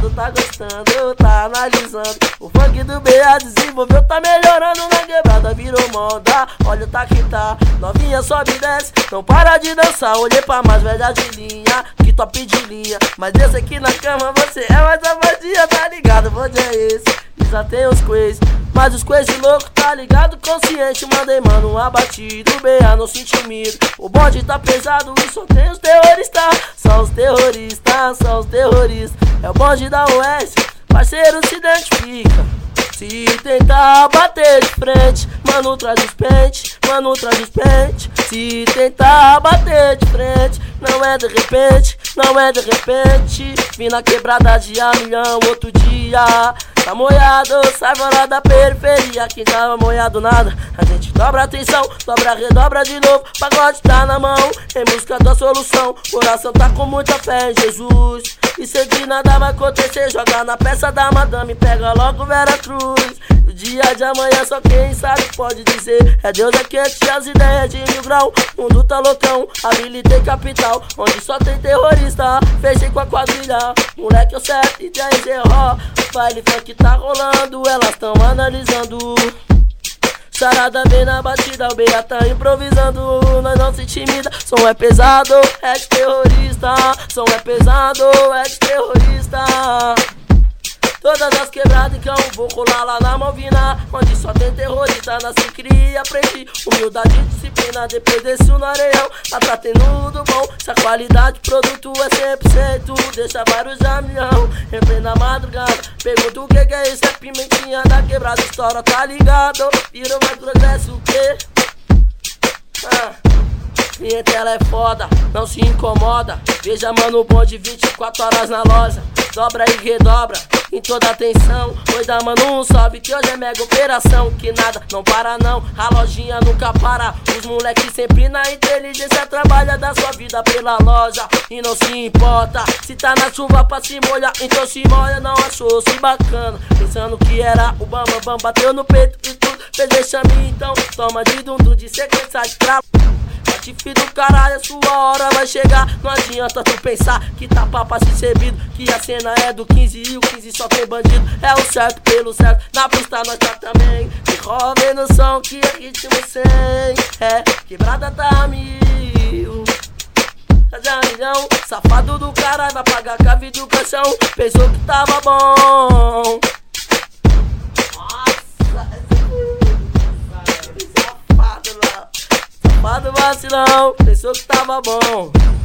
ligado, tá gostando, tá analisando. O funk do BA desenvolveu, tá melhorando na quebrada, virou moda. Olha tá que tá, novinha sobe e desce, não para de dançar. Olhei pra mais velha de linha, que top de linha. Mas esse aqui na cama você é mais safadinha, tá ligado? Onde é esse? Já tem os quiz, mas os quiz de louco, tá ligado? Consciente, mandei mano uma batida. O BA não se intimida, o bonde tá pesado e só tem os terroristas. São os terroristas, são os terroristas. É o bonde da US, parceiro se identifica. Se tentar bater de frente, mano traz os pente, mano traz os pente. Se tentar bater de frente, não é de repente, não é de repente. Vim na quebrada de a milhão outro dia. Tá moiado, sai fora da periferia. Quem tava moiado nada, a gente dobra a atenção, dobra, redobra de novo. Pagode tá na mão, em busca da solução. Coração tá com muita fé em Jesus. E se de nada vai acontecer, joga na peça da madame, pega logo Vera Cruz. O dia de amanhã só quem sabe pode dizer. É Deus é quente, as ideias de 1000 graus. Mundo tá loucão, habilitei capital, onde só tem terrorista. Fechei com a quadrilha, moleque eu certo e já errou. Baile funk tá rolando, elas tão analisando. Charada vem na batida, o BA tá improvisando. Nós não se intimida, som é pesado, é de terrorista. Som é pesado, é de terrorista. Todas as quebradas então vou rolar lá na Malvina, onde só tem terrorista, nasci, cria, aprendi. Humildade e disciplina, depois desço no areião. Lá tá tendo tudo bom, se a qualidade do produto é 100%, deixa vários a milhão. Em plena madrugada, pergunto o que é isso, é pimentinha da quebrada, história tá ligado. Virou mais progresso o quê? Clientela é foda, não se incomoda. Veja mano, o bonde 24 horas na loja. Dobra e redobra, em toda atenção. Oi da mano, um salve que hoje é mega operação. Que nada, não para não, a lojinha nunca para. Os moleques sempre na inteligência trabalha da sua vida pela loja. E não se importa, se tá na chuva pra se molhar, então se molha, não achou-se bacana. Pensando que era o bam bam bam, bateu no peito e tudo fez deixa-me então. Toma de dundum de sequência de cravo. Filho do caralho, a sua hora vai chegar. Não adianta tu pensar que tá papo assim servido, que a cena é do 15 e o 15 só tem bandido. É o certo pelo certo, na pista nós tá também. E roda no som que é ritmo 100. É, quebrada tá a 1000. Tá de a milhão, safado do caralho, vai pagar com a vida do caixão. Pensou que tava bom. Safado vacilão, pensou que tava bom.